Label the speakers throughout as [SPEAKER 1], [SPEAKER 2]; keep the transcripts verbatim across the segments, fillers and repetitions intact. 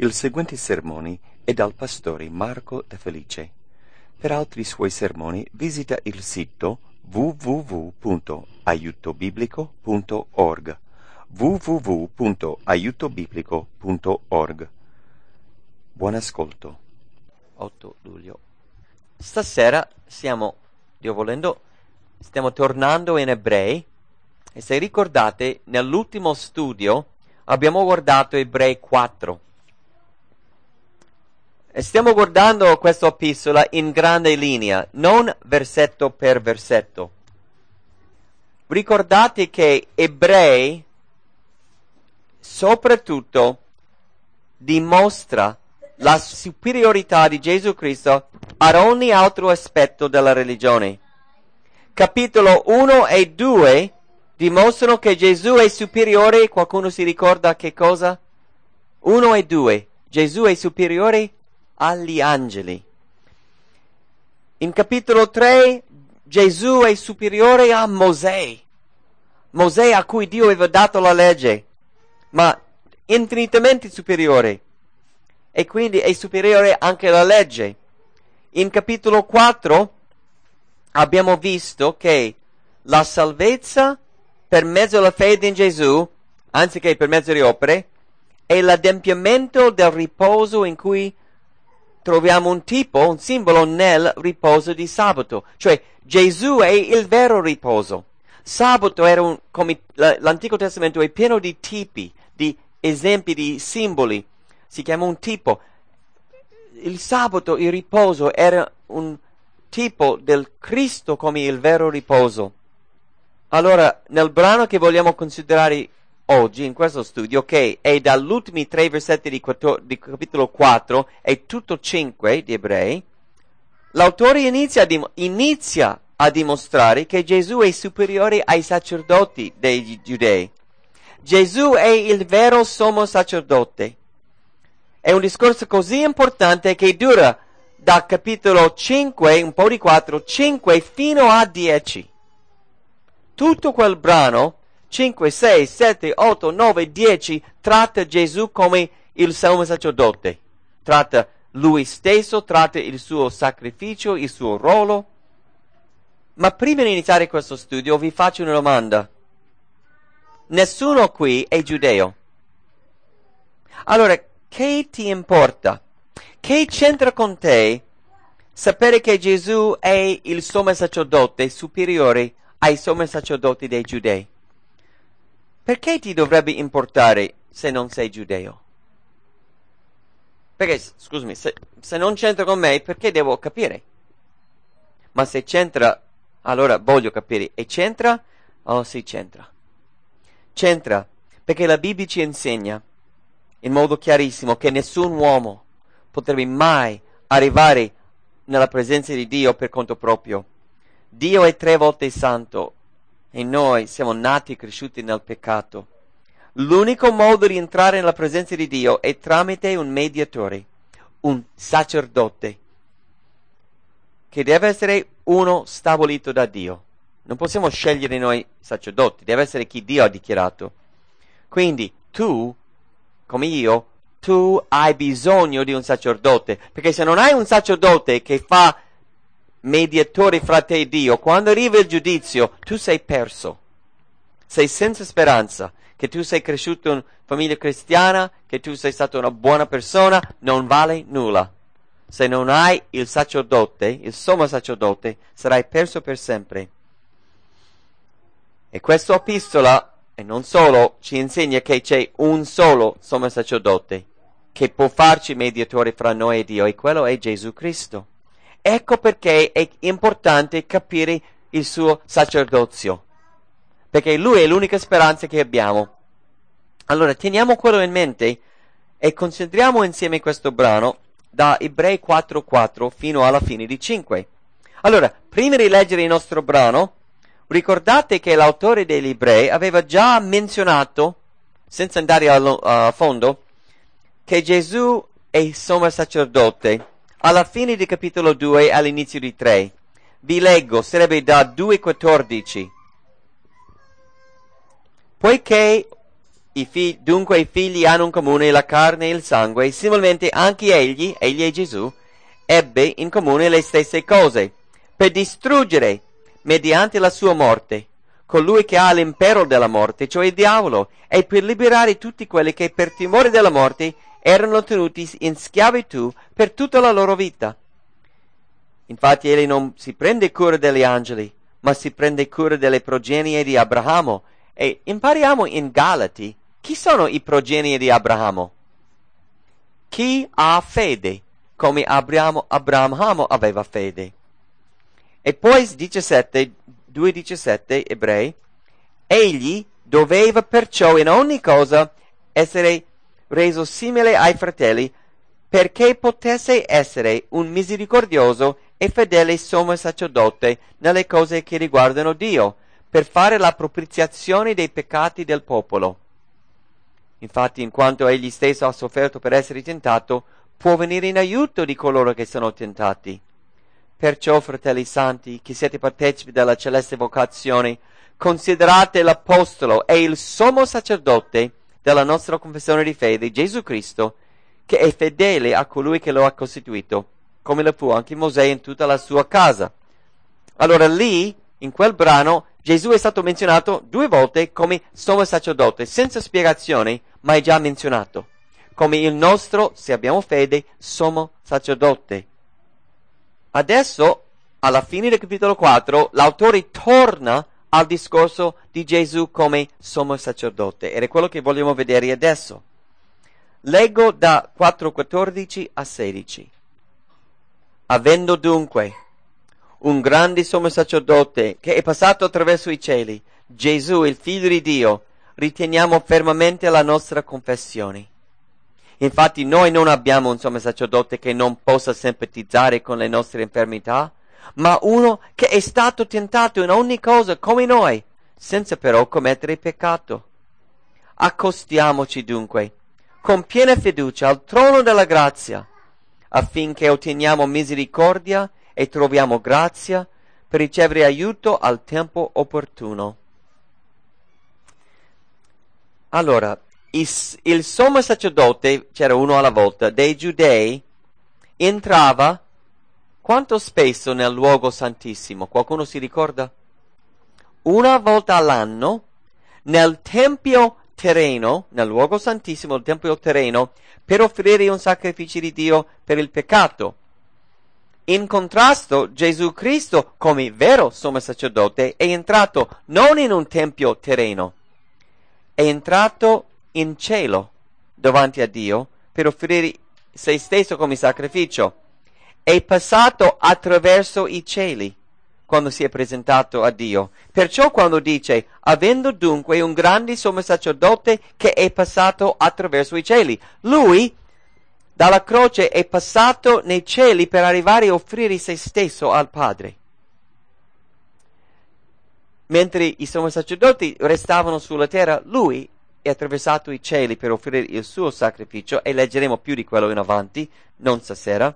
[SPEAKER 1] Il seguente sermone è dal pastore Marco De Felice. Per altri suoi sermoni visita il sito w w w punto aiuto biblico punto org w w w punto aiuto biblico punto org. Buon ascolto.
[SPEAKER 2] otto luglio. Stasera stiamo, Dio volendo, stiamo tornando in Ebrei e se ricordate nell'ultimo studio abbiamo guardato Ebrei quattro e stiamo guardando questa epistola in grande linea, non versetto per versetto. Ricordate che Ebrei soprattutto dimostra la superiorità di Gesù Cristo ad ogni altro aspetto della religione. Capitolo uno e due dimostrano che Gesù è superiore. Qualcuno si ricorda che cosa? uno e due. Gesù è superiore agli angeli. In capitolo tre Gesù è superiore a Mosè. Mosè a cui Dio aveva dato la legge, ma infinitamente superiore. E quindi è superiore anche alla legge. In capitolo quattro abbiamo visto che la salvezza per mezzo della fede in Gesù, anziché per mezzo di opere, è l'adempimento del riposo in cui troviamo un tipo, un simbolo nel riposo di sabato. Cioè Gesù è il vero riposo. Sabato era un, come l'Antico Testamento è pieno di tipi, di esempi, di simboli. Si chiama un tipo. Il sabato, il riposo, era un tipo del Cristo come il vero riposo. Allora, nel brano che vogliamo considerare oggi, in questo studio, che è dagli ultimi tre versetti di, quattro, di capitolo quattro e tutto cinque di Ebrei, l'autore inizia a, dim- inizia a dimostrare che Gesù è superiore ai sacerdoti dei giudei. Gesù è il vero sommo sacerdote. È un discorso così importante che dura da capitolo cinque, un po' di quattro, cinque fino a dieci. Tutto quel brano, cinque, sei, sette, otto, nove, dieci, tratta Gesù come il sommo sacerdote. Tratta lui stesso, tratta il suo sacrificio, il suo ruolo. Ma prima di iniziare questo studio vi faccio una domanda. Nessuno qui è giudeo. Allora, che ti importa? Che c'entra con te sapere che Gesù è il sommo sacerdote superiore ai sommi sacerdoti dei giudei? Perché ti dovrebbe importare se non sei giudeo? Perché, scusami, se, se non c'entra con me, perché devo capire? Ma se c'entra, allora voglio capire. E c'entra? Oh sì, c'entra. C'entra perché la Bibbia ci insegna in modo chiarissimo che nessun uomo potrebbe mai arrivare nella presenza di Dio per conto proprio. Dio è tre volte santo e noi siamo nati e cresciuti nel peccato. L'unico modo di entrare nella presenza di Dio è tramite un mediatore, un sacerdote, che deve essere uno stabilito da Dio. Non possiamo scegliere noi sacerdoti, deve essere chi Dio ha dichiarato. Quindi tu, come io, tu hai bisogno di un sacerdote, perché se non hai un sacerdote che fa mediatore fra te e Dio, quando arriva il giudizio, tu sei perso. Sei senza speranza, che tu sei cresciuto in famiglia cristiana, che tu sei stata una buona persona, non vale nulla. Se non hai il sacerdote, il sommo sacerdote, sarai perso per sempre. E questa epistola, e non solo, ci insegna che c'è un solo sommo sacerdote che può farci mediatore fra noi e Dio, e quello è Gesù Cristo. Ecco perché è importante capire il suo sacerdozio, perché Lui è l'unica speranza che abbiamo. Allora, teniamo quello in mente e consideriamo insieme questo brano da Ebrei quattro quattro fino alla fine di cinque. Allora, prima di leggere il nostro brano, ricordate che l'autore degli Ebrei aveva già menzionato, senza andare a, a fondo, che Gesù è il sommo sacerdote alla fine di capitolo due e all'inizio di tre. Vi leggo, sarebbe da due quattordici. Poiché I figli, dunque i figli hanno in comune la carne e il sangue, similmente anche egli, egli è Gesù, ebbe in comune le stesse cose, per distruggere, mediante la sua morte, colui che ha l'impero della morte, cioè il diavolo, e per liberare tutti quelli che per timore della morte erano tenuti in schiavitù per tutta la loro vita. Infatti egli non si prende cura degli angeli, ma si prende cura delle progenie di Abramo. E impariamo in Galati chi sono i progenie di Abramo. Chi ha fede, come Abramo, Abramo aveva fede. E poi diciassette, due diciassette ebrei, egli doveva perciò in ogni cosa essere reso simile ai fratelli, perché potesse essere un misericordioso e fedele sommo sacerdote nelle cose che riguardano Dio, per fare la propiziazione dei peccati del popolo. Infatti, in quanto egli stesso ha sofferto per essere tentato, può venire in aiuto di coloro che sono tentati. Perciò, fratelli santi, che siete partecipi della celeste vocazione, considerate l'apostolo e il sommo sacerdote della nostra confessione di fede, Gesù Cristo, che è fedele a colui che lo ha costituito, come lo fu anche Mosè in tutta la sua casa. Allora lì, in quel brano, Gesù è stato menzionato due volte come sommo sacerdote, senza spiegazione, ma è già menzionato, come il nostro, se abbiamo fede, sommo sacerdote. Adesso, alla fine del capitolo quattro, l'autore torna al discorso di Gesù come sommo sacerdote, ed è quello che vogliamo vedere adesso. Leggo da quattro quattordici a sedici. Avendo dunque un grande sommo sacerdote che è passato attraverso i cieli, Gesù, il Figlio di Dio, riteniamo fermamente la nostra confessione. Infatti noi non abbiamo un sommo sacerdote che non possa simpatizzare con le nostre infermità, ma uno che è stato tentato in ogni cosa come noi, senza però commettere peccato. Accostiamoci dunque con piena fiducia al trono della grazia, affinché otteniamo misericordia e troviamo grazia per ricevere aiuto al tempo opportuno. Allora, il, il sommo sacerdote, c'era uno alla volta, dei giudei, entrava quanto spesso nel luogo santissimo? Qualcuno si ricorda? Una volta all'anno, nel tempio terreno, nel luogo santissimo, il tempio terreno, per offrire un sacrificio di Dio per il peccato. In contrasto, Gesù Cristo, come vero sommo sacerdote, è entrato non in un tempio terreno, è entrato in cielo davanti a Dio per offrire se stesso come sacrificio. È passato attraverso i cieli quando si è presentato a Dio. Perciò quando dice, avendo dunque un grande sommo sacerdote che è passato attraverso i cieli, lui dalla croce è passato nei cieli per arrivare a offrire se stesso al Padre. Mentre i sommi sacerdoti restavano sulla terra, lui è attraversato i cieli per offrire il suo sacrificio, e leggeremo più di quello in avanti, non stasera.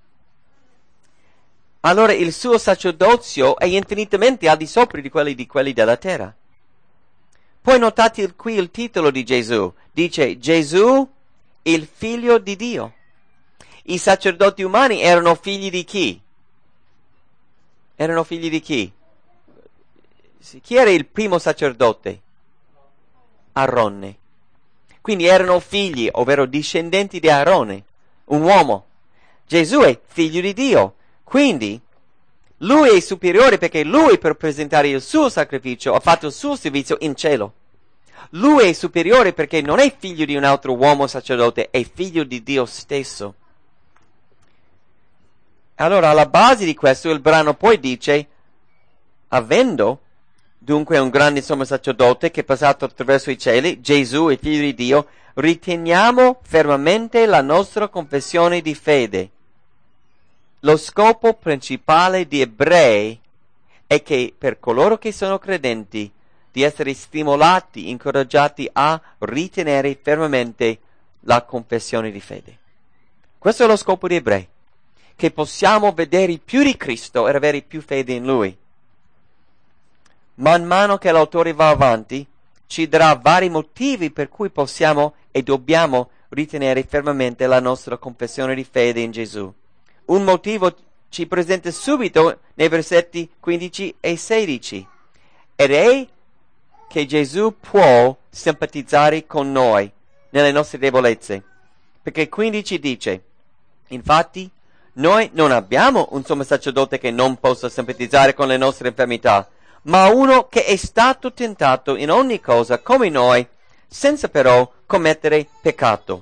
[SPEAKER 2] Allora il suo sacerdozio è infinitamente al di sopra di quelli, di quelli della terra. Poi notate qui il titolo di Gesù. Dice Gesù, il Figlio di Dio. I sacerdoti umani erano figli di chi? Erano figli di chi? Chi era il primo sacerdote? Aarone. Quindi erano figli, ovvero discendenti di Aarone, un uomo. Gesù è figlio di Dio. Quindi lui è superiore perché lui, per presentare il suo sacrificio, ha fatto il suo servizio in cielo. Lui è superiore perché non è figlio di un altro uomo sacerdote, è figlio di Dio stesso. Allora, alla base di questo, il brano poi dice, avendo dunque un grande sommo sacerdote che è passato attraverso i cieli, Gesù, il Figlio di Dio, riteniamo fermamente la nostra confessione di fede. Lo scopo principale di Ebrei è che per coloro che sono credenti di essere stimolati, incoraggiati a ritenere fermamente la confessione di fede. Questo è lo scopo di Ebrei, che possiamo vedere più di Cristo e avere più fede in Lui. Man mano che l'autore va avanti, ci darà vari motivi per cui possiamo e dobbiamo ritenere fermamente la nostra confessione di fede in Gesù. Un motivo ci presenta subito nei versetti quindici e sedici, ed è che Gesù può simpatizzare con noi nelle nostre debolezze, perché quindici dice: infatti noi non abbiamo un sommo sacerdote che non possa simpatizzare con le nostre infermità, ma uno che è stato tentato in ogni cosa come noi, senza però commettere peccato.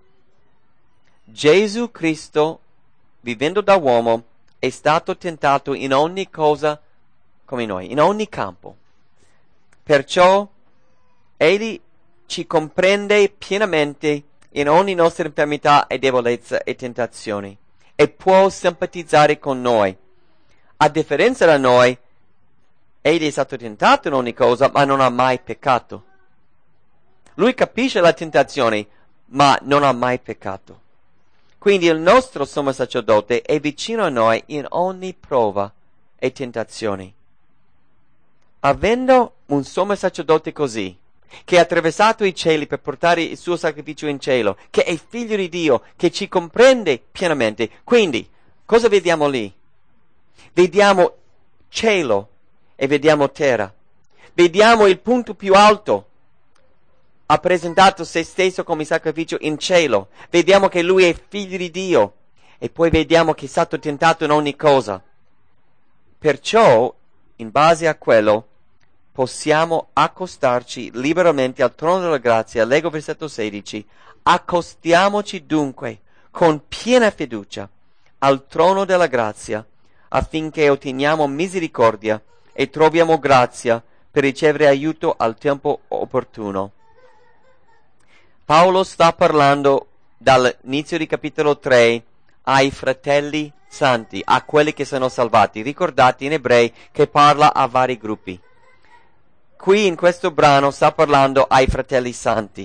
[SPEAKER 2] Gesù Cristo, vivendo da uomo, è stato tentato in ogni cosa come noi, in ogni campo. Perciò Egli ci comprende pienamente in ogni nostra infermità e debolezza e tentazioni, e può simpatizzare con noi. A differenza da noi, Egli è stato tentato in ogni cosa, ma non ha mai peccato. Lui capisce la tentazione, ma non ha mai peccato. Quindi il nostro sommo sacerdote è vicino a noi in ogni prova e tentazione. Avendo un sommo sacerdote così, che ha attraversato i cieli per portare il suo sacrificio in cielo, che è figlio di Dio, che ci comprende pienamente, quindi cosa vediamo lì? Vediamo cielo e vediamo terra. Vediamo il punto più alto. Ha presentato se stesso come sacrificio in cielo. Vediamo che lui è figlio di Dio. E poi vediamo che è stato tentato in ogni cosa. Perciò, in base a quello, possiamo accostarci liberamente al trono della grazia. Leggo versetto sedici. Accostiamoci dunque con piena fiducia al trono della grazia, affinché otteniamo misericordia e troviamo grazia per ricevere aiuto al tempo opportuno. Paolo sta parlando dall'inizio di capitolo tre ai fratelli santi, a quelli che sono salvati. Ricordate in Ebrei che parla a vari gruppi. Qui in questo brano sta parlando ai fratelli santi.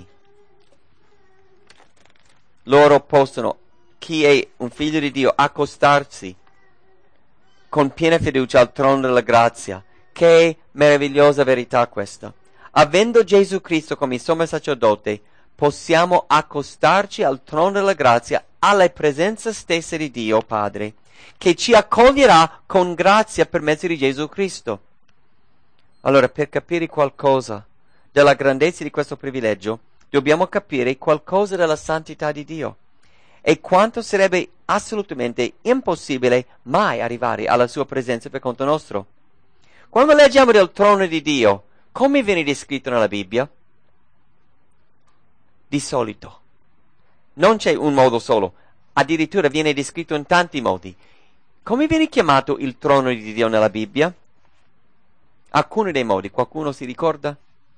[SPEAKER 2] Loro possono, chi è un figlio di Dio, accostarsi con piena fiducia al trono della grazia. Che meravigliosa verità questa. Avendo Gesù Cristo come sommo sacerdote, possiamo accostarci al trono della grazia, alla presenza stessa di Dio Padre, che ci accoglierà con grazia per mezzo di Gesù Cristo. Allora, per capire qualcosa della grandezza di questo privilegio, dobbiamo capire qualcosa della santità di Dio e quanto sarebbe assolutamente impossibile mai arrivare alla sua presenza per conto nostro. Quando leggiamo del trono di Dio, come viene descritto nella Bibbia? Di solito. Non c'è un modo solo, addirittura viene descritto in tanti modi. Come viene chiamato il trono di Dio nella Bibbia? Alcuni dei modi, qualcuno si ricorda?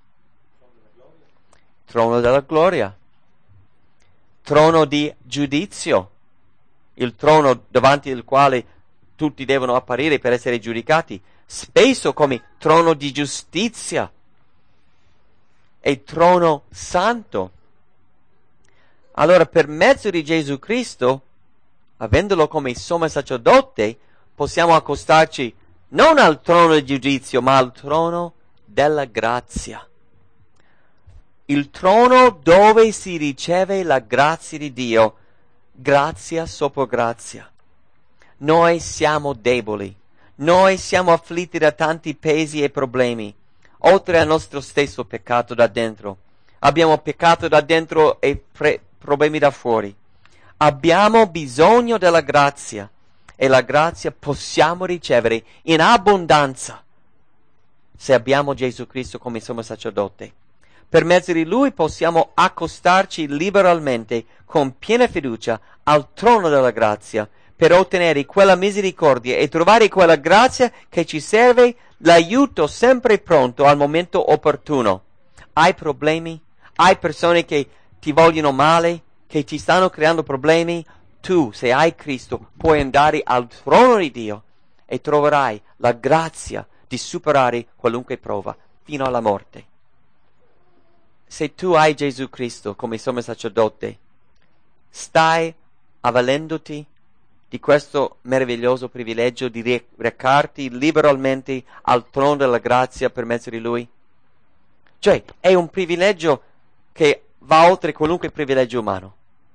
[SPEAKER 2] Trono della gloria. Trono di giudizio. Il trono davanti al quale tutti devono apparire per essere giudicati. Spesso come trono di giustizia e trono santo. Allora, per mezzo di Gesù Cristo, avendolo come sommo sacerdote, possiamo accostarci non al trono di giudizio, ma al trono della grazia. Il trono dove si riceve la grazia di Dio, grazia sopra grazia. Noi siamo deboli. Noi siamo afflitti da tanti pesi e problemi, oltre al nostro stesso peccato da dentro. Abbiamo peccato da dentro e pre- problemi da fuori. Abbiamo bisogno della grazia e la grazia possiamo ricevere in abbondanza se abbiamo Gesù Cristo come sommo sacerdote. Per mezzo di Lui possiamo accostarci liberalmente con piena fiducia al trono della grazia per ottenere quella misericordia e trovare quella grazia che ci serve, l'aiuto sempre pronto al momento opportuno. Hai problemi? Hai persone che ti vogliono male, che ti stanno creando problemi? Tu, se hai Cristo, puoi andare al trono di Dio e troverai la grazia di superare qualunque prova fino alla morte. Se tu hai Gesù Cristo come sommo sacerdote, stai avvalendoti di questo meraviglioso privilegio di recarti liberalmente al trono della grazia per mezzo di Lui? Cioè, è un privilegio che va oltre qualunque privilegio umano.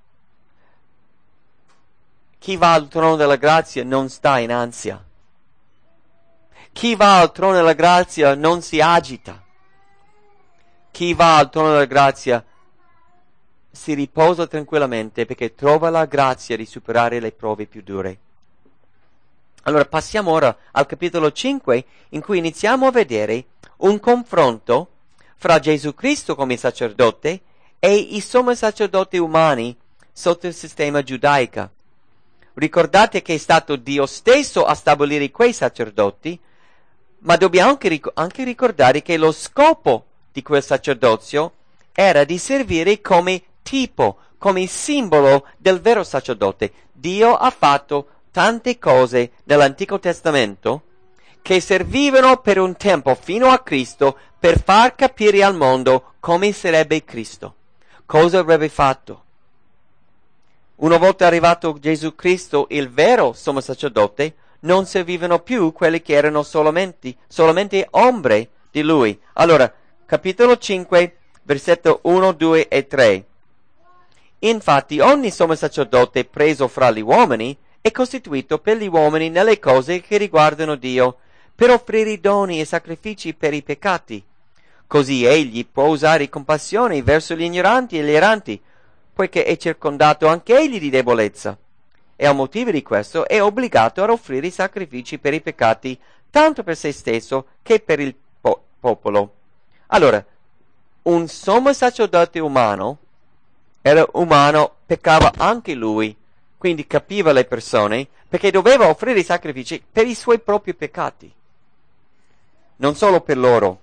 [SPEAKER 2] Chi va al trono della grazia non sta in ansia. Chi va al trono della grazia non si agita. Chi va al trono della grazia si riposa tranquillamente perché trova la grazia di superare le prove più dure. Allora passiamo ora al capitolo cinque, in cui iniziamo a vedere un confronto fra Gesù Cristo come sacerdote e i sommi sacerdoti umani sotto il sistema giudaico. Ricordate che è stato Dio stesso a stabilire quei sacerdoti, ma dobbiamo anche, ric- anche ricordare che lo scopo di quel sacerdozio era di servire come tipo, come simbolo del vero sacerdote. Dio ha fatto tante cose nell'Antico Testamento che servivano per un tempo fino a Cristo per far capire al mondo come sarebbe Cristo, cosa avrebbe fatto. Una volta arrivato Gesù Cristo, il vero sommo sacerdote, non servivano più quelli che erano solamente, solamente ombre di Lui. Allora, capitolo cinque, versetto uno, due e tre. Infatti, ogni sommo sacerdote preso fra gli uomini è costituito per gli uomini nelle cose che riguardano Dio, per offrire doni e sacrifici per i peccati. Così egli può usare compassione verso gli ignoranti e gli erranti, poiché è circondato anche egli di debolezza. E a motivo di questo è obbligato a offrire i sacrifici per i peccati, tanto per se stesso che per il po- popolo. Allora, un sommo sacerdote umano era umano, peccava anche lui, quindi capiva le persone, perché doveva offrire i sacrifici per i suoi propri peccati. Non solo per loro.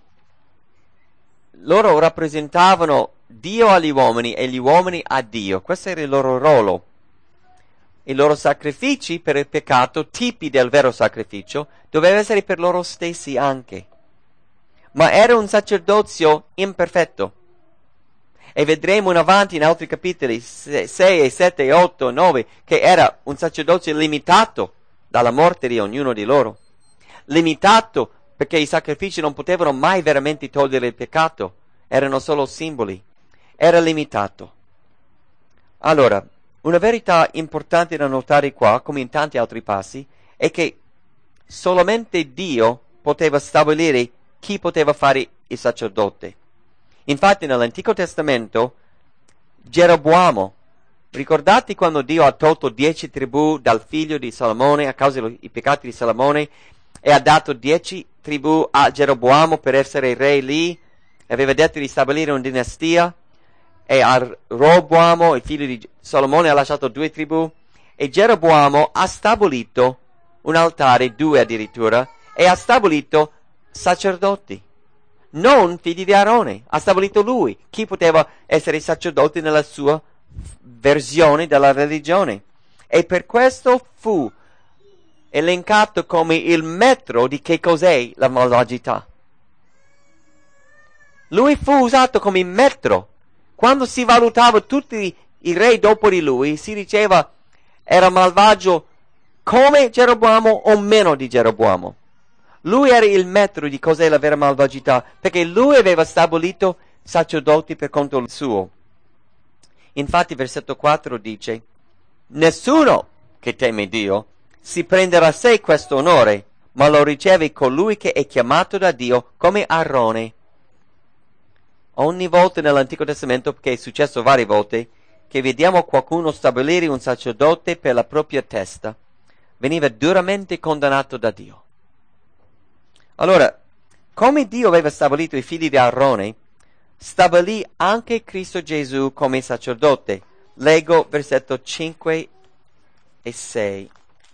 [SPEAKER 2] Loro rappresentavano Dio agli uomini e gli uomini a Dio. Questo era il loro ruolo. I loro sacrifici per il peccato, tipi del vero sacrificio, doveva essere per loro stessi anche. Ma era un sacerdozio imperfetto. E vedremo in avanti in altri capitoli sei, sette, otto, nove che era un sacerdozio limitato dalla morte di ognuno di loro. Limitato perché i sacrifici non potevano mai veramente togliere il peccato, erano solo simboli. Era limitato. Allora, una verità importante da notare qua, come in tanti altri passi, è che solamente Dio poteva stabilire chi poteva fare il sacerdote. Infatti nell'Antico Testamento Geroboamo, ricordate quando Dio ha tolto dieci tribù dal figlio di Salomone a causa dei peccati di Salomone e ha dato dieci tribù a Geroboamo per essere re lì, aveva detto di stabilire una dinastia, e a Roboamo, il figlio di Salomone, ha lasciato due tribù, e Geroboamo ha stabilito un altare, due addirittura, e ha stabilito sacerdoti, non figli di Aarone, ha stabilito lui chi poteva essere sacerdote nella sua versione della religione, e per questo fu elencato come il metro di che cos'è la malvagità. Lui fu usato come metro. Quando si valutava tutti i re dopo di lui, si diceva era malvagio come Geroboamo o meno di Geroboamo. Lui era il metro di cos'è la vera malvagità, perché lui aveva stabilito sacerdoti per conto suo. Infatti versetto quattro dice: nessuno che teme Dio si prenderà a sé questo onore, ma lo riceve colui che è chiamato da Dio come Aarone. Ogni volta nell'Antico Testamento, che è successo varie volte, che vediamo qualcuno stabilire un sacerdote per la propria testa, veniva duramente condannato da Dio. Allora, come Dio aveva stabilito i figli di Aarone, stabilì anche Cristo Gesù come sacerdote. Leggo versetto cinque e sei.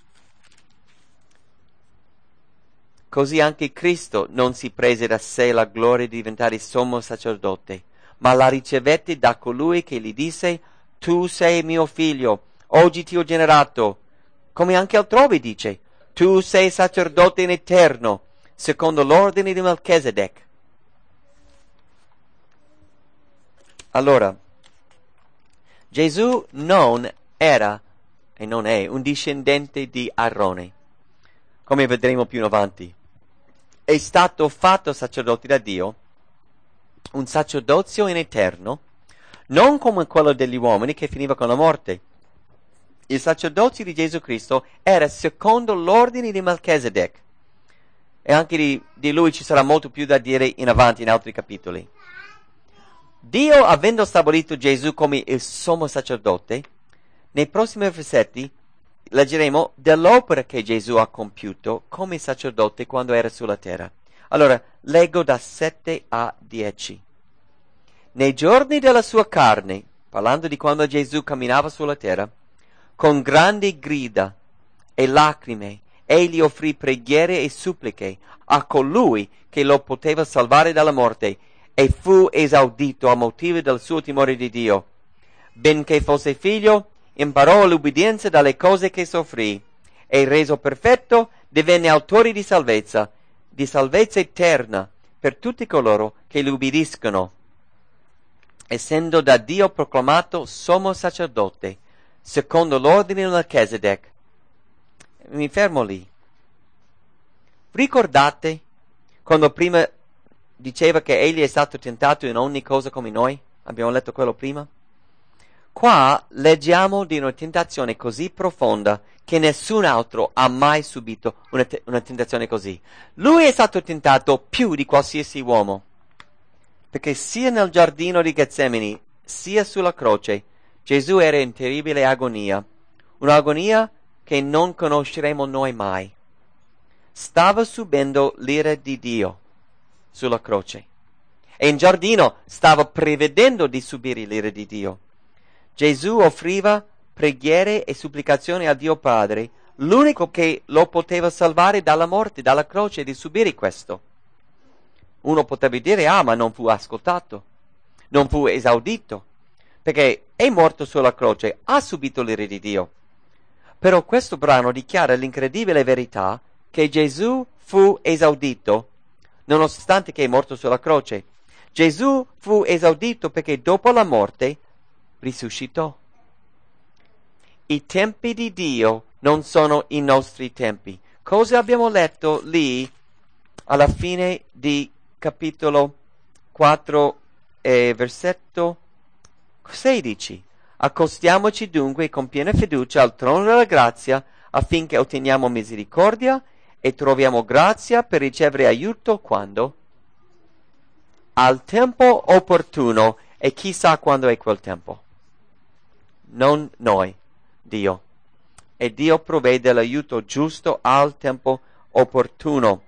[SPEAKER 2] Così anche Cristo non si prese da sé la gloria di diventare sommo sacerdote, ma la ricevette da colui che gli disse: tu sei mio figlio, oggi ti ho generato. Come anche altrove dice: tu sei sacerdote in eterno, secondo l'ordine di Melchizedek. Allora, Gesù non era e non è un discendente di Aarone, come vedremo più in avanti. È stato fatto sacerdote da Dio un sacerdozio in eterno, non come quello degli uomini che finiva con la morte. Il sacerdozio di Gesù Cristo era secondo l'ordine di Melchisedec. E anche di, di lui ci sarà molto più da dire in avanti in altri capitoli. Dio, avendo stabilito Gesù come il sommo sacerdote, nei prossimi versetti leggeremo dell'opera che Gesù ha compiuto come sacerdote quando era sulla terra. Allora, leggo da sette a dieci. Nei giorni della sua carne, parlando di quando Gesù camminava sulla terra, con grandi grida e lacrime, egli offrì preghiere e suppliche a colui che lo poteva salvare dalla morte e fu esaudito a motivo del suo timore di Dio. Benché fosse figlio, imparò l'ubbidienza dalle cose che soffrì e reso perfetto divenne autore di salvezza, di salvezza eterna per tutti coloro che lo ubbidiscono, essendo da Dio proclamato sommo sacerdote, secondo l'ordine di Melchisedec. Mi fermo lì. Ricordate quando prima diceva che egli è stato tentato in ogni cosa come noi? Abbiamo letto quello prima? Qua leggiamo di una tentazione così profonda che nessun altro ha mai subito una, te- una tentazione così. Lui è stato tentato più di qualsiasi uomo, perché sia nel giardino di Getsemani, sia sulla croce, Gesù era in terribile agonia, un'agonia che non conosceremo noi mai. Stava subendo l'ira di Dio sulla croce e in giardino stava prevedendo di subire l'ira di Dio. Gesù offriva preghiere e supplicazioni a Dio Padre, l'unico che lo poteva salvare dalla morte, dalla croce, di subire questo. Uno potrebbe dire, ah, ma non fu ascoltato, non fu esaudito, perché è morto sulla croce, ha subito l'ira di Dio. Però questo brano dichiara l'incredibile verità che Gesù fu esaudito, nonostante che è morto sulla croce. Gesù fu esaudito perché dopo la morte risuscitò. I tempi di Dio non sono i nostri tempi. Cosa abbiamo letto lì alla fine di capitolo quattro, eh, versetto sedici? Accostiamoci dunque con piena fiducia al trono della grazia affinché otteniamo misericordia e troviamo grazia per ricevere aiuto quando? Al tempo opportuno, e chissà quando è quel tempo. Non noi, Dio. E Dio provvede l'aiuto giusto al tempo opportuno.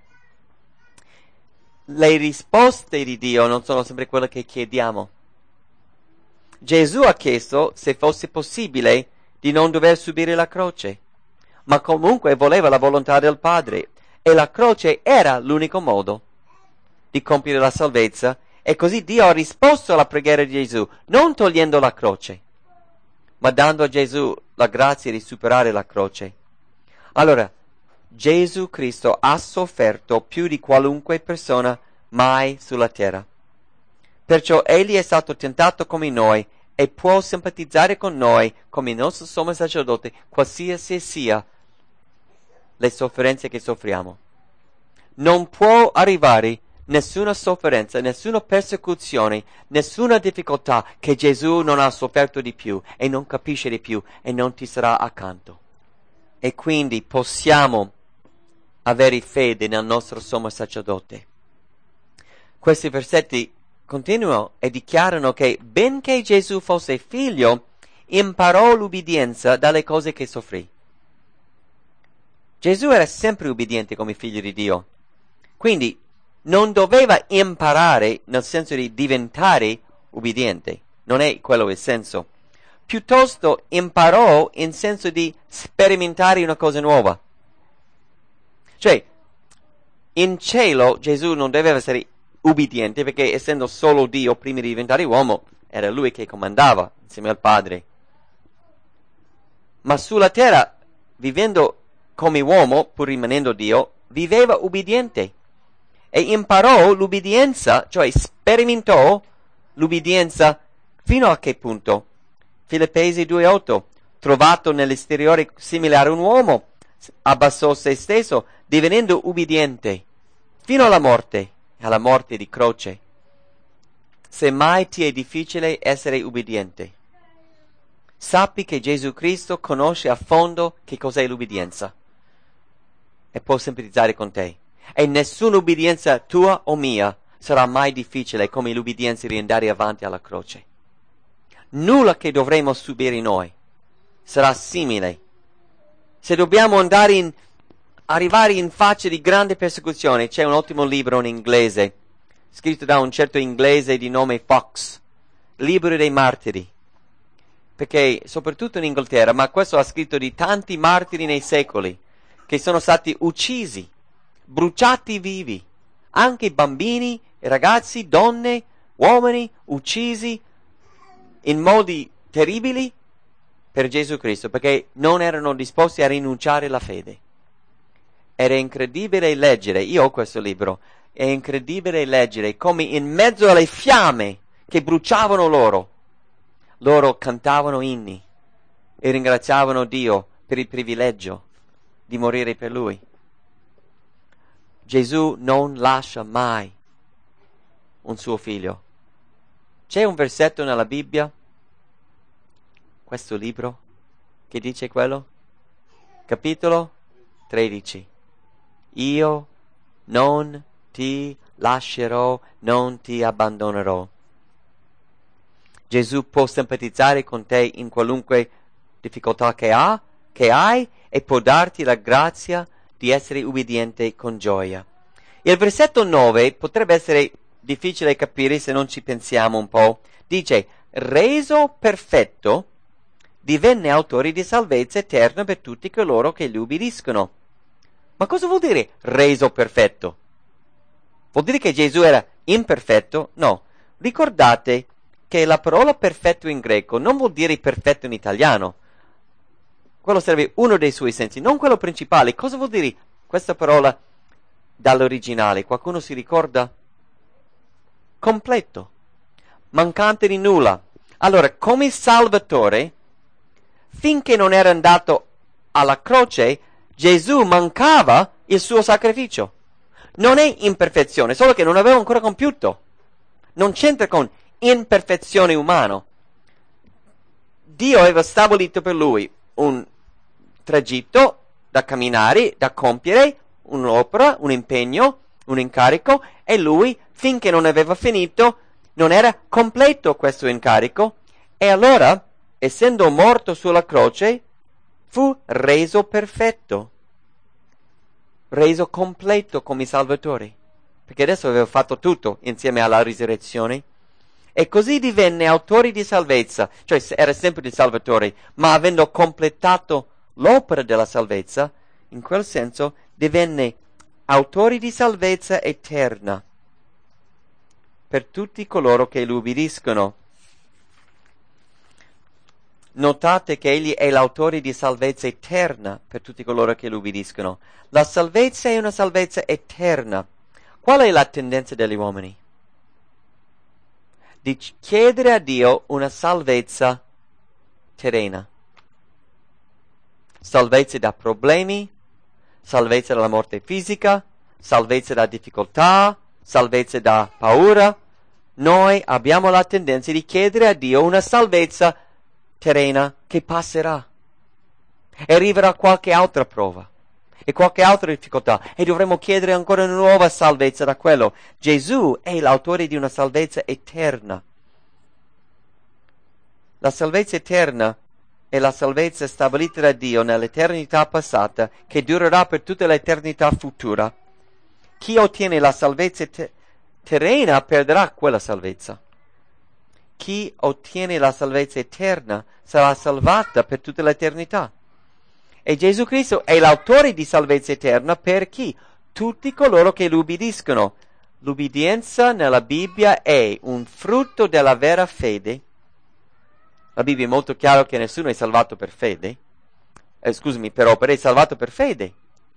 [SPEAKER 2] Le risposte di Dio non sono sempre quelle che chiediamo. Gesù ha chiesto se fosse possibile di non dover subire la croce, ma comunque voleva la volontà del Padre e la croce era l'unico modo di compiere la salvezza, e così Dio ha risposto alla preghiera di Gesù, non togliendo la croce, ma dando a Gesù la grazia di superare la croce. Allora, Gesù Cristo ha sofferto più di qualunque persona mai sulla terra. Perciò egli è stato tentato come noi e può simpatizzare con noi come il nostro sommo sacerdote, qualsiasi sia le sofferenze che soffriamo. Non può arrivare nessuna sofferenza, nessuna persecuzione, nessuna difficoltà che Gesù non ha sofferto di più e non capisce di più e non ti sarà accanto. E quindi possiamo avere fede nel nostro sommo sacerdote. Questi versetti continuano e dichiarano che benché Gesù fosse figlio, imparò l'ubbidienza dalle cose che soffrì. Gesù era sempre ubbidiente come figlio di Dio, quindi non doveva imparare nel senso di diventare ubbidiente, non è quello il senso. Piuttosto imparò in senso di sperimentare una cosa nuova. Cioè, in cielo Gesù non doveva essere ubbidiente perché essendo solo Dio prima di diventare uomo era lui che comandava insieme al Padre. Ma sulla terra, vivendo come uomo, pur rimanendo Dio, viveva ubbidiente e imparò l'ubbidienza, cioè sperimentò l'ubbidienza fino a che punto? Filippesi due otto, trovato nell'esteriore simile a un uomo, abbassò se stesso, divenendo ubbidiente fino alla morte, alla morte di croce. se mai ti è difficile essere ubbidiente, sappi che Gesù Cristo conosce a fondo che cos'è l'ubbidienza e può simpatizzare con te. E nessuna ubbidienza tua o mia sarà mai difficile come l'ubbidienza di andare avanti alla croce. Nulla che dovremo subire noi sarà simile. Se dobbiamo andare in, arrivare in faccia di grande persecuzione, c'è un ottimo libro in inglese, scritto da un certo inglese di nome Fox, Libro dei Martiri, perché soprattutto in Inghilterra, ma questo ha scritto di tanti martiri nei secoli, che sono stati uccisi, bruciati vivi, anche bambini, ragazzi, donne, uomini, uccisi in modi terribili per Gesù Cristo, perché non erano disposti a rinunciare alla fede. Era incredibile leggere, io ho questo libro, è incredibile leggere come in mezzo alle fiamme che bruciavano loro, loro cantavano inni e ringraziavano Dio per il privilegio di morire per Lui. Gesù non lascia mai un suo figlio. C'è un versetto nella Bibbia, questo libro, che dice quello? Capitolo tredici. Io non ti lascerò, non ti abbandonerò. Gesù può simpatizzare con te in qualunque difficoltà che, ha, che hai e può darti la grazia di essere ubbidiente con gioia. Il versetto nove potrebbe essere difficile capire se non ci pensiamo un po'. Dice, reso perfetto, divenne autore di salvezza eterna per tutti coloro che gli ubbidiscono. Ma cosa vuol dire reso perfetto? Vuol dire che Gesù era imperfetto? No. Ricordate che la parola perfetto in greco non vuol dire perfetto in italiano. Quello sarebbe uno dei suoi sensi, non quello principale. Cosa vuol dire questa parola dall'originale? Qualcuno si ricorda? Completo, mancante di nulla. Allora, come Salvatore, finché non era andato alla croce, Gesù mancava il suo sacrificio. Non è imperfezione, solo che non aveva ancora compiuto. Non c'entra con imperfezione umana. Dio aveva stabilito per lui un tragitto da camminare, da compiere, un'opera, un impegno, un incarico, e lui, finché non aveva finito, non era completo questo incarico, e allora, essendo morto sulla croce, fu reso perfetto, reso completo come Salvatore, perché adesso aveva fatto tutto insieme alla risurrezione, e così divenne autore di salvezza, cioè era sempre il Salvatore, ma avendo completato l'opera della salvezza, in quel senso divenne autore di salvezza eterna per tutti coloro che lo ubbidiscono. Notate che egli è l'autore di salvezza eterna per tutti coloro che lo ubbidiscono. La salvezza è una salvezza eterna. Qual è la tendenza degli uomini? Di chiedere a Dio una salvezza terrena. Salvezza da problemi, salvezza dalla morte fisica, salvezza da difficoltà, salvezza da paura. Noi abbiamo la tendenza di chiedere a Dio una salvezza terrena che passerà. E arriverà qualche altra prova e qualche altra difficoltà e dovremo chiedere ancora una nuova salvezza da quello. Gesù è l'autore di una salvezza eterna. La salvezza eterna è la salvezza stabilita da Dio nell'eternità passata che durerà per tutta l'eternità futura. Chi ottiene la salvezza te- terrena perderà quella salvezza. Chi ottiene la salvezza eterna sarà salvata per tutta l'eternità. E Gesù Cristo è l'autore di salvezza eterna per chi? Tutti coloro che lo ubbidiscono. L'ubbidienza nella Bibbia è un frutto della vera fede. La Bibbia è molto chiara che nessuno è salvato per fede. Eh, scusami, per opere, è salvato per fede.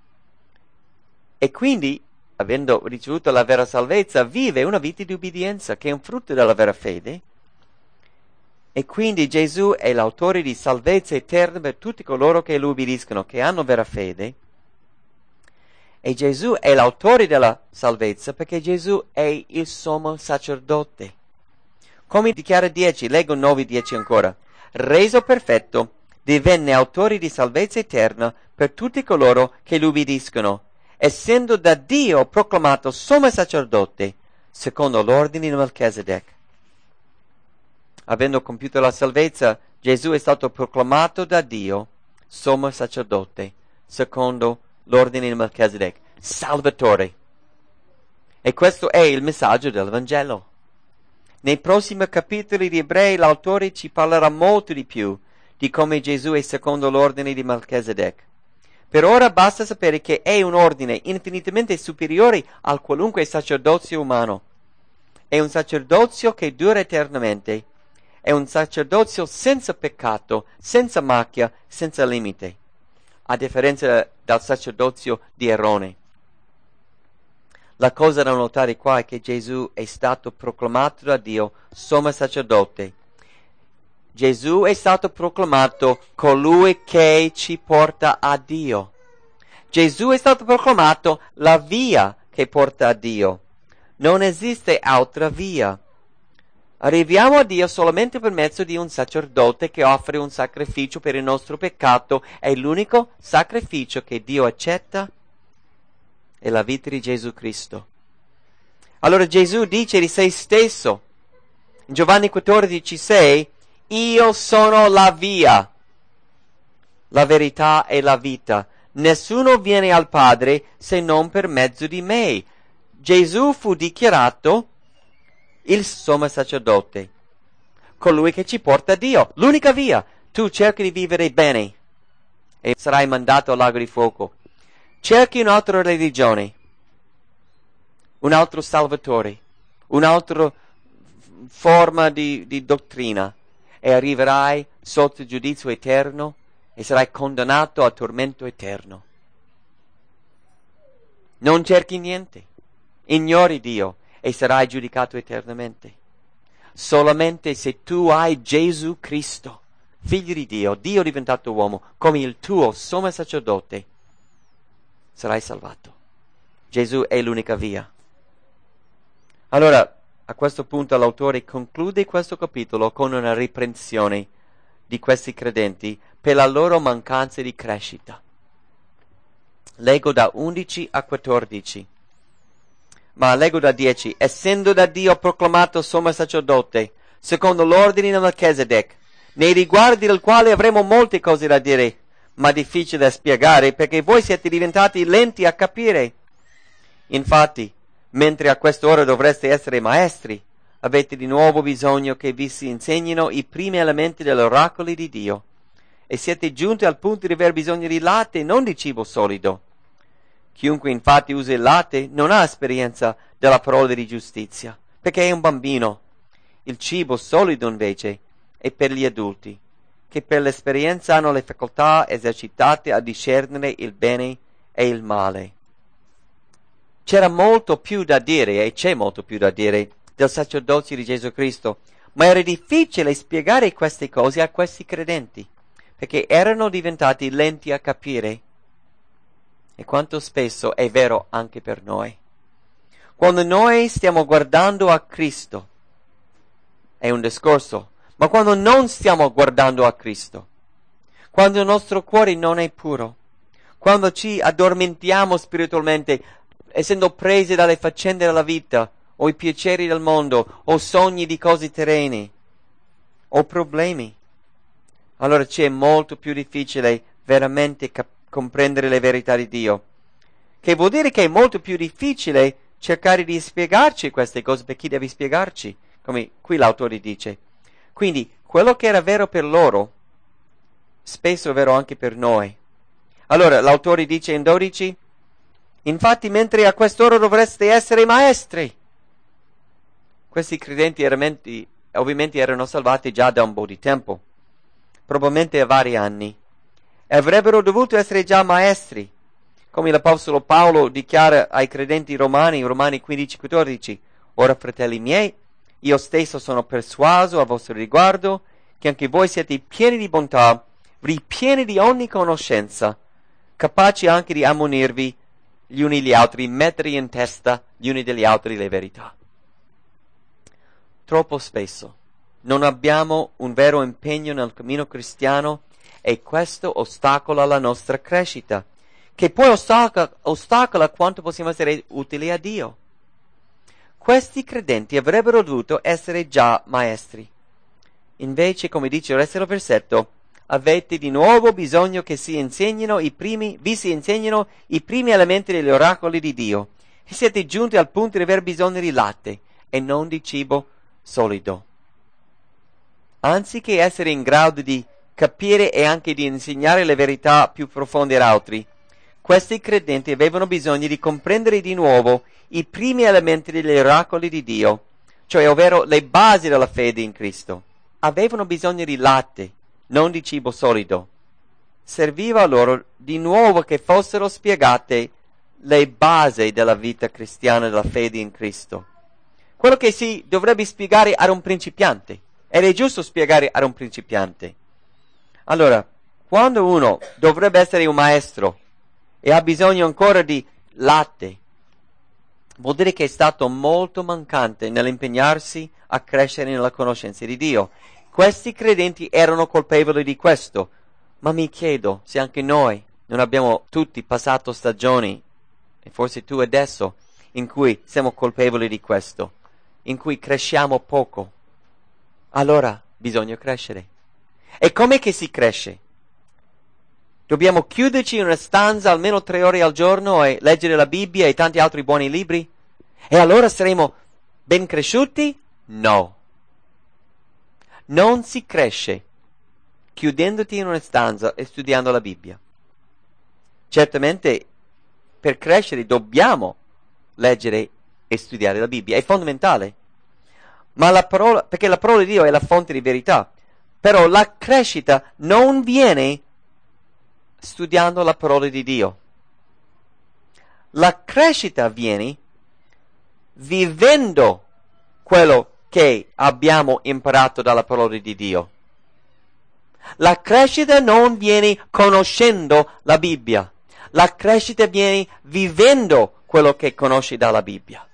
[SPEAKER 2] E quindi, avendo ricevuto la vera salvezza, vive una vita di ubbidienza che è un frutto della vera fede. E quindi Gesù è l'autore di salvezza eterna per tutti coloro che lo ubbidiscono, che hanno vera fede. E Gesù è l'autore della salvezza perché Gesù è il sommo sacerdote. Come dichiara dieci, leggo nove dieci ancora. Reso perfetto, divenne autore di salvezza eterna per tutti coloro che lo ubbidiscono, essendo da Dio proclamato sommo sacerdote, secondo l'ordine di Melchisedec. Avendo compiuto la salvezza, Gesù è stato proclamato da Dio sommo sacerdote, secondo l'ordine di Melchisedec, salvatore. E questo è il messaggio del Vangelo. Nei prossimi capitoli di Ebrei l'autore ci parlerà molto di più di come Gesù è secondo l'ordine di Melchisedec. Per ora basta sapere che è un ordine infinitamente superiore al qualunque sacerdozio umano. È un sacerdozio che dura eternamente. È un sacerdozio senza peccato, senza macchia, senza limite, a differenza dal sacerdozio di Aarone. La cosa da notare qua è che Gesù è stato proclamato da Dio sommo sacerdote. Gesù è stato proclamato colui che ci porta a Dio. Gesù è stato proclamato la via che porta a Dio. Non esiste altra via. Arriviamo a Dio solamente per mezzo di un sacerdote che offre un sacrificio per il nostro peccato e l'unico sacrificio che Dio accetta è la vita di Gesù Cristo. Allora Gesù dice di se stesso, in Giovanni quattordici sei, io sono la via, la verità e la vita. Nessuno viene al Padre se non per mezzo di me. Gesù fu dichiarato il sommo sacerdote, colui che ci porta a Dio, l'unica via. Tu cerchi di vivere bene e sarai mandato al lago di fuoco. Cerchi un'altra religione, un altro salvatore, un'altra forma di, di dottrina e arriverai sotto il giudizio eterno e sarai condannato a tormento eterno. Non cerchi niente, ignori Dio e sarai giudicato eternamente. Solamente se tu hai Gesù Cristo, figlio di Dio, Dio diventato uomo, come il tuo sommo sacerdote, sarai salvato. Gesù è l'unica via. Allora, a questo punto l'autore conclude questo capitolo con una riprensione di questi credenti per la loro mancanza di crescita. Leggo da undici a quattordici. Ma leggo da dieci. Essendo da Dio proclamato sommo sacerdote, secondo l'ordine di Melchisedec, nei riguardi del quale avremo molte cose da dire, ma difficile da spiegare perché voi siete diventati lenti a capire. Infatti, mentre a quest'ora dovreste essere maestri, avete di nuovo bisogno che vi si insegnino i primi elementi degli oracoli di Dio, e siete giunti al punto di aver bisogno di latte, non di cibo solido. Chiunque infatti usa il latte non ha esperienza della parola di giustizia, perché è un bambino. Il cibo solido invece è per gli adulti, che per l'esperienza hanno le facoltà esercitate a discernere il bene e il male. C'era molto più da dire, e c'è molto più da dire, del sacerdozio di Gesù Cristo, ma era difficile spiegare queste cose a questi credenti, perché erano diventati lenti a capire. E quanto spesso è vero anche per noi. Quando noi stiamo guardando a Cristo, è un discorso, ma quando non stiamo guardando a Cristo, quando il nostro cuore non è puro, quando ci addormentiamo spiritualmente, essendo presi dalle faccende della vita, o i piaceri del mondo, o sogni di cose terrene, o problemi, allora ci è molto più difficile veramente cap- comprendere le verità di Dio. Che vuol dire che è molto più difficile cercare di spiegarci queste cose per chi deve spiegarci, come qui l'autore dice. Quindi, quello che era vero per loro, spesso è vero anche per noi. Allora, l'autore dice in dodici, infatti mentre a quest'ora dovreste essere maestri. Questi credenti eramente, ovviamente erano salvati già da un po' di tempo, probabilmente a vari anni, e avrebbero dovuto essere già maestri, come l'Apostolo Paolo dichiara ai credenti romani, in Romani quindici quattordici, ora fratelli miei, io stesso sono persuaso a vostro riguardo che anche voi siete pieni di bontà, ripieni di ogni conoscenza, capaci anche di ammonirvi gli uni gli altri, mettere in testa gli uni degli altri le verità. troppo spesso non abbiamo un vero impegno nel cammino cristiano e questo ostacola la nostra crescita, che poi ostacola, ostacola quanto possiamo essere utili a Dio. Questi credenti avrebbero dovuto essere già maestri. Invece, come dice il resto del versetto, avete di nuovo bisogno che si insegnino i primi, vi si insegnino i primi elementi degli oracoli di Dio, e siete giunti al punto di aver bisogno di latte e non di cibo solido. Anziché essere in grado di capire e anche di insegnare le verità più profonde ad altri, questi credenti avevano bisogno di comprendere di nuovo i primi elementi degli oracoli di Dio, cioè ovvero le basi della fede in Cristo. Avevano bisogno di latte, non di cibo solido. Serviva loro di nuovo che fossero spiegate le basi della vita cristiana e della fede in Cristo. Quello che si dovrebbe spiegare ad un principiante. Ed è giusto spiegare ad un principiante. Allora, quando uno dovrebbe essere un maestro e ha bisogno ancora di latte, vuol dire che è stato molto mancante nell'impegnarsi a crescere nella conoscenza di Dio. Questi credenti erano colpevoli di questo, ma mi chiedo se anche noi non abbiamo tutti passato stagioni, e forse tu adesso, in cui siamo colpevoli di questo, in cui cresciamo poco. Allora bisogna crescere. E com'è che si cresce? Dobbiamo chiuderci in una stanza almeno tre ore al giorno e leggere la Bibbia e tanti altri buoni libri? E allora saremo ben cresciuti? No. Non si cresce chiudendoti in una stanza e studiando la Bibbia. Certamente per crescere dobbiamo leggere e studiare la Bibbia, è fondamentale. Ma la parola, perché la parola di Dio è la fonte di verità. Però la crescita non viene studiando la parola di Dio. La crescita viene vivendo quello che abbiamo imparato dalla parola di Dio. La crescita non viene conoscendo la Bibbia. La crescita viene vivendo quello che conosci dalla Bibbia.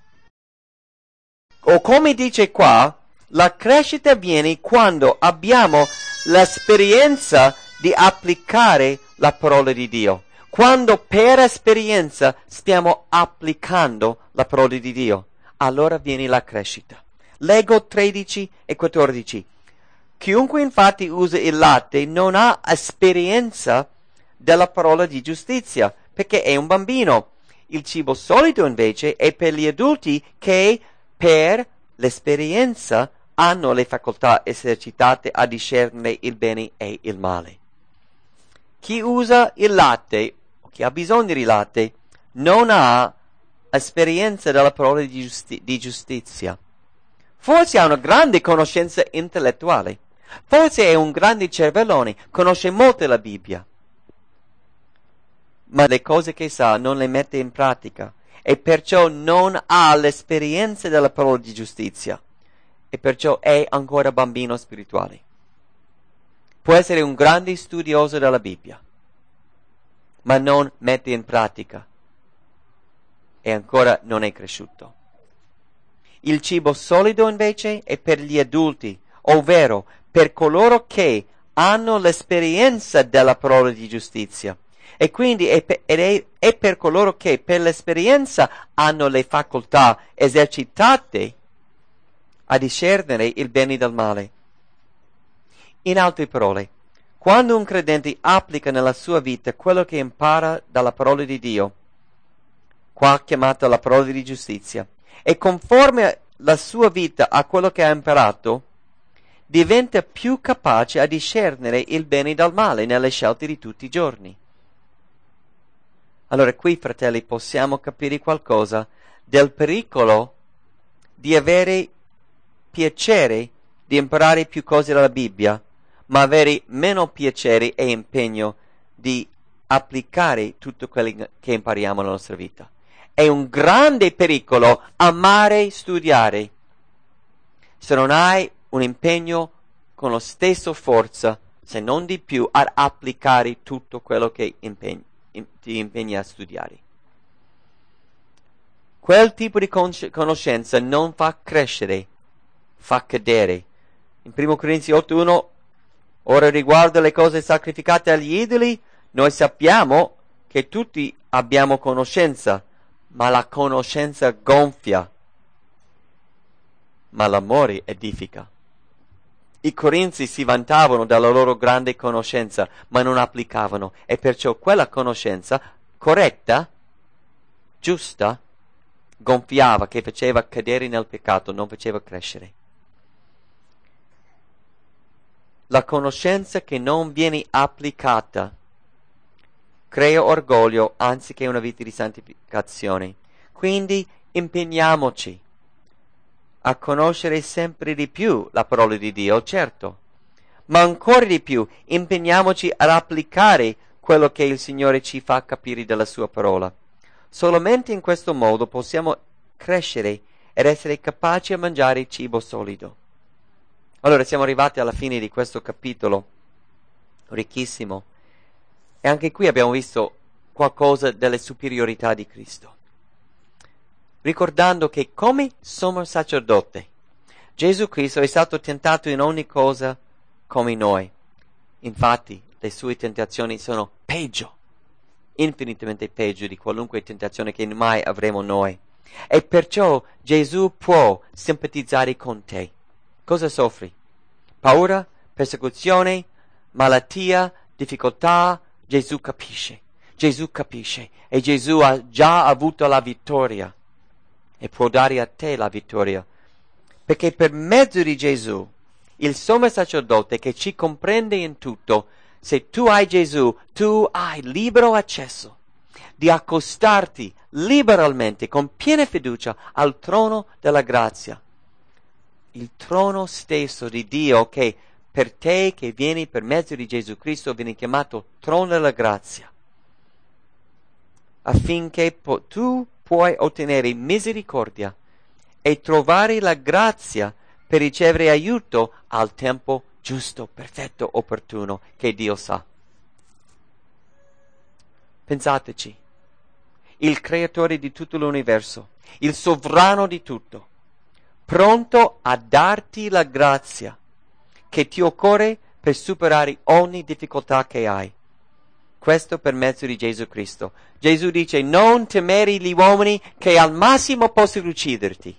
[SPEAKER 2] O come dice qua, la crescita viene quando abbiamo l'esperienza di applicare la parola di Dio. Quando per esperienza stiamo applicando la parola di Dio, allora viene la crescita. Leggo tredici e quattordici. Chiunque infatti usa il latte non ha esperienza della parola di giustizia, perché è un bambino. Il cibo solido invece è per gli adulti che per l'esperienza hanno le facoltà esercitate a discernere il bene e il male. Chi usa il latte, o chi ha bisogno di latte, non ha esperienza della parola di, giusti- di giustizia. Forse ha una grande conoscenza intellettuale, forse è un grande cervellone, conosce molto la Bibbia, ma le cose che sa non le mette in pratica e perciò non ha l'esperienza della parola di giustizia e perciò è ancora bambino spirituale. Può essere un grande studioso della Bibbia, ma non mette in pratica e ancora non è cresciuto. Il cibo solido invece è per gli adulti, ovvero per coloro che hanno l'esperienza della parola di giustizia. E quindi è per, è, è per coloro che per l'esperienza hanno le facoltà esercitate a discernere il bene dal male. In altre parole, quando un credente applica nella sua vita quello che impara dalla parola di Dio, qua chiamata la parola di giustizia, e conforme la sua vita a quello che ha imparato, diventa più capace a discernere il bene dal male nelle scelte di tutti i giorni. Allora qui, fratelli, possiamo capire qualcosa del pericolo di avere piacere di imparare più cose dalla Bibbia, ma avere meno piacere e impegno di applicare tutto quello che impariamo nella nostra vita. È un grande pericolo amare e studiare se non hai un impegno con la stessa forza, se non di più, ad applicare tutto quello che impegni. ti impegni a studiare. Quel tipo di conoscenza non fa crescere, fa cadere. In primo Corinzi otto uno, ora riguardo le cose sacrificate agli idoli, noi sappiamo che tutti abbiamo conoscenza, ma la conoscenza gonfia, ma l'amore edifica. I Corinzi si vantavano della loro grande conoscenza, ma non applicavano, e perciò quella conoscenza corretta, giusta, gonfiava, che faceva cadere nel peccato, non faceva crescere. La conoscenza che non viene applicata crea orgoglio anziché una vita di santificazione. Quindi impegniamoci a conoscere sempre di più la parola di Dio, certo, ma ancora di più impegniamoci ad applicare quello che il Signore ci fa capire dalla sua parola. Solamente in questo modo possiamo crescere ed essere capaci a mangiare cibo solido. Allora siamo arrivati alla fine di questo capitolo ricchissimo e anche qui abbiamo visto qualcosa delle superiorità di Cristo. Ricordando che come sommo sacerdote Gesù Cristo è stato tentato in ogni cosa come noi. Infatti le sue tentazioni sono peggio, infinitamente peggio di qualunque tentazione che mai avremo noi. E perciò Gesù può simpatizzare con te. Cosa soffri? Paura, persecuzione, malattia, difficoltà? Gesù capisce. Gesù capisce e Gesù ha già avuto la vittoria e può dare a te la vittoria. Perché per mezzo di Gesù, il sommo sacerdote che ci comprende in tutto, se tu hai Gesù, tu hai libero accesso di accostarti liberalmente, con piena fiducia, al trono della grazia. Il trono stesso di Dio che per te che vieni per mezzo di Gesù Cristo viene chiamato trono della grazia, affinché po- tu puoi ottenere misericordia e trovare la grazia per ricevere aiuto al tempo giusto, perfetto, opportuno che Dio sa. Pensateci, il creatore di tutto l'universo, il sovrano di tutto, pronto a darti la grazia che ti occorre per superare ogni difficoltà che hai. Questo per mezzo di Gesù Cristo. Gesù dice: non temere gli uomini che al massimo possono ucciderti.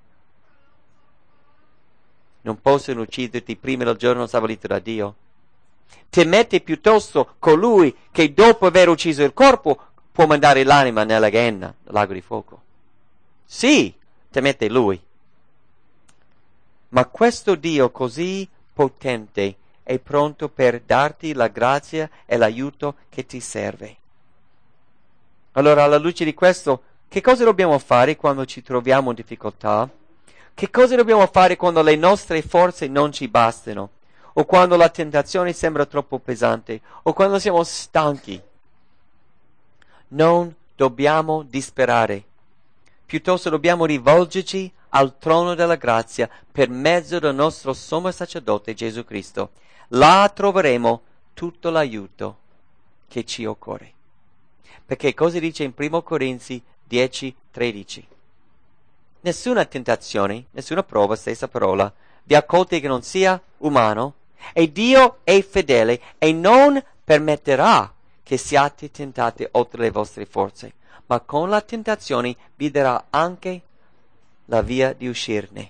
[SPEAKER 2] Non possono ucciderti prima del giorno stabilito da Dio. Temete piuttosto colui che dopo aver ucciso il corpo può mandare l'anima nella Gehenna, nel lago di fuoco. Sì, temete lui. Ma questo Dio così potente è pronto per darti la grazia e l'aiuto che ti serve. Allora, alla luce di questo, che cosa dobbiamo fare quando ci troviamo in difficoltà? Che cosa dobbiamo fare quando le nostre forze non ci bastano? O quando la tentazione sembra troppo pesante? O quando siamo stanchi? Non dobbiamo disperare. Piuttosto dobbiamo rivolgerci al trono della grazia per mezzo del nostro sommo sacerdote Gesù Cristo. Là troveremo tutto l'aiuto che ci occorre. Perché cosa dice in primo Corinzi dieci tredici? Nessuna tentazione, nessuna prova, stessa parola, vi ha colti che non sia umano, e Dio è fedele e non permetterà che siate tentati oltre le vostre forze, ma con la tentazione vi darà anche la via di uscirne.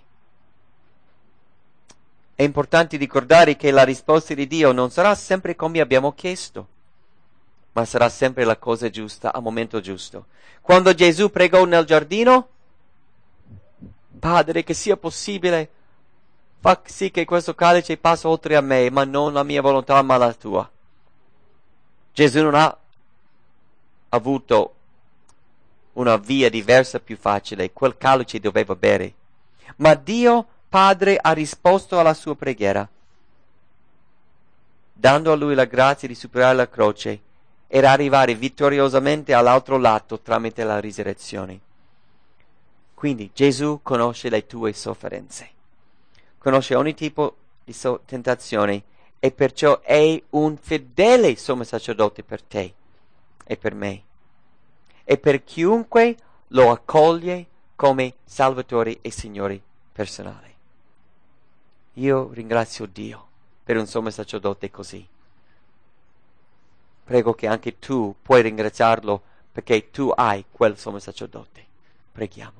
[SPEAKER 2] È importante ricordare che la risposta di Dio non sarà sempre come abbiamo chiesto, ma sarà sempre la cosa giusta al momento giusto. Quando Gesù pregò nel giardino: Padre, che sia possibile, fa sì che questo calice passi oltre a me, ma non la mia volontà, ma la tua. Gesù non ha avuto una via diversa più facile, quel calice doveva bere. Ma Dio Padre ha risposto alla sua preghiera, dando a lui la grazia di superare la croce ed arrivare vittoriosamente all'altro lato tramite la risurrezione. Quindi Gesù conosce le tue sofferenze, conosce ogni tipo di so- tentazione e perciò è un fedele sommo sacerdote per te e per me e per chiunque lo accoglie come Salvatore e Signore personale. Io ringrazio Dio per un sommo sacerdote così. Prego che anche tu puoi ringraziarlo perché tu hai quel sommo sacerdote. Preghiamo.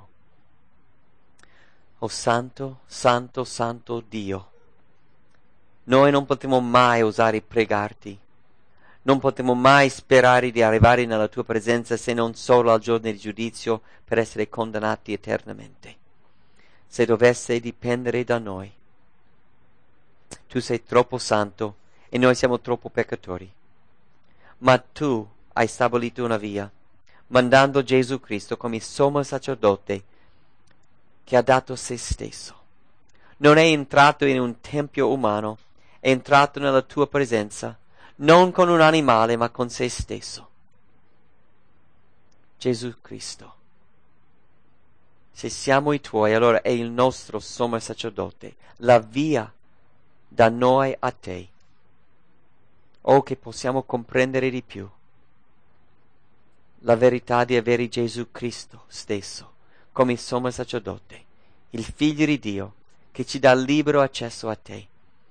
[SPEAKER 2] O santo, santo, santo Dio, noi non potremo mai osare pregarti, non potremo mai sperare di arrivare nella tua presenza se non solo al giorno di giudizio per essere condannati eternamente. Se dovesse dipendere da noi, tu sei troppo santo e noi siamo troppo peccatori, ma tu hai stabilito una via, mandando Gesù Cristo come sommo sacerdote che ha dato se stesso. Non è entrato in un tempio umano, è entrato nella tua presenza, non con un animale, ma con se stesso. Gesù Cristo, se siamo i tuoi, allora è il nostro sommo sacerdote, la via da noi a te. Oh, che possiamo comprendere di più la verità di avere Gesù Cristo stesso come il sommo sacerdote, il Figlio di Dio, che ci dà libero accesso a te.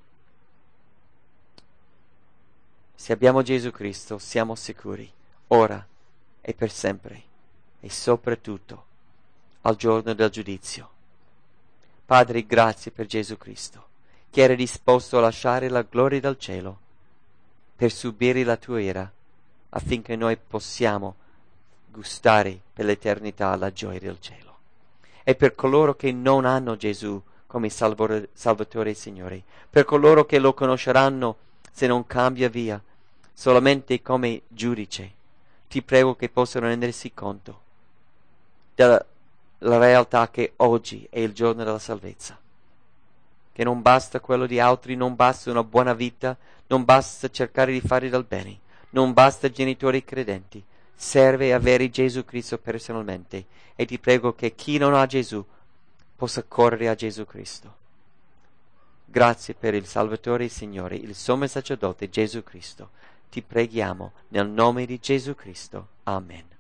[SPEAKER 2] Se abbiamo Gesù Cristo, siamo sicuri, ora e per sempre, e soprattutto al giorno del giudizio. Padre, grazie per Gesù Cristo, che era disposto a lasciare la gloria del cielo per subire la tua ira, affinché noi possiamo gustare per l'eternità la gioia del cielo. E per coloro che non hanno Gesù come Salvatore, Salvatore e Signore, per coloro che lo conosceranno se non cambia via, solamente come giudice, ti prego che possano rendersi conto della la realtà che oggi è il giorno della salvezza, che non basta quello di altri, non basta una buona vita, non basta cercare di fare del bene, non basta genitori credenti, serve avere Gesù Cristo personalmente, e ti prego che chi non ha Gesù possa correre a Gesù Cristo. Grazie per il Salvatore e Signore, il sommo sacerdote Gesù Cristo. Ti preghiamo nel nome di Gesù Cristo. Amen.